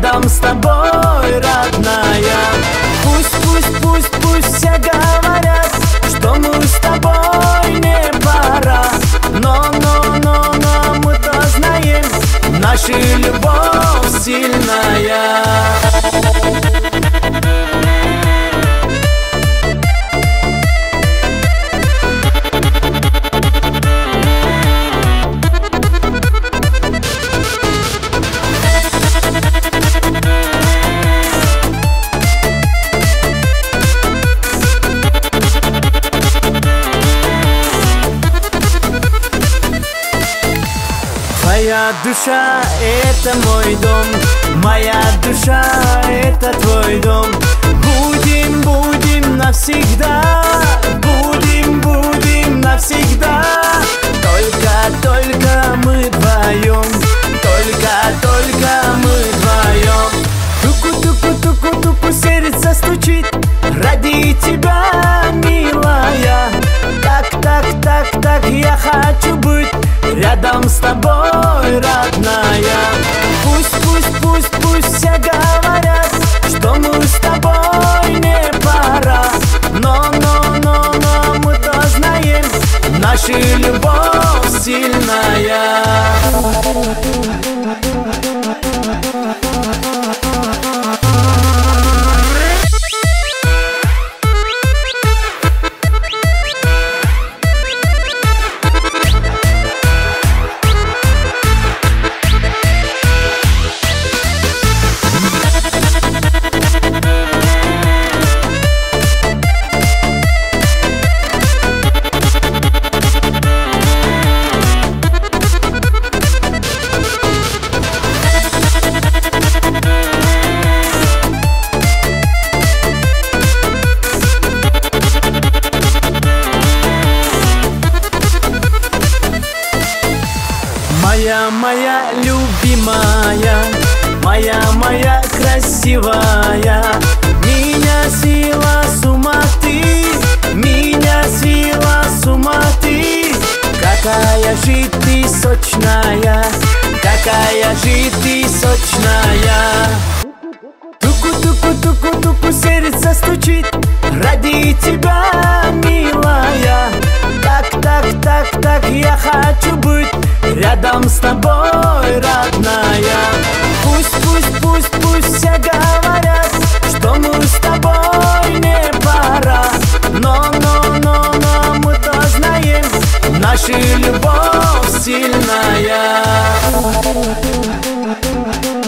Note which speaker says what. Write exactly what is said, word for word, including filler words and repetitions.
Speaker 1: рядом с тобой, родная. Пусть, пусть, пусть, пусть все говорят, что мы с тобой не пара. Но, но, но, но мы-то знаем, наша любовь сильная. Моя душа — это мой дом, моя душа — это твой дом. Будем, будем навсегда, будем, будем навсегда. Только, только мы вдвоем, только, только мы вдвоем. Туку, туку, туку, туку, сердце стучит ради тебя, милая. Так, так, так, так, я хочу быть рядом с тобой, родная. Пусть, пусть, пусть, пусть все говорят, что мы с тобой не пара. Но, но, но, но мы-то знаем, наша любовь сильная. Моя, моя любимая, моя, моя красивая, меня свела с ума ты, меня свела с ума ты. Какая же ты сочная, какая же ты сочная. Туку-туку-туку-туку, сердце стучит ради тебя, милая. Так, так, так, так, я хочу быть рядом с тобой, родная. Пусть, пусть, пусть, пусть все говорят, что мы с тобой не пара. Но, но, но, но мы-то знаем, наша любовь сильная.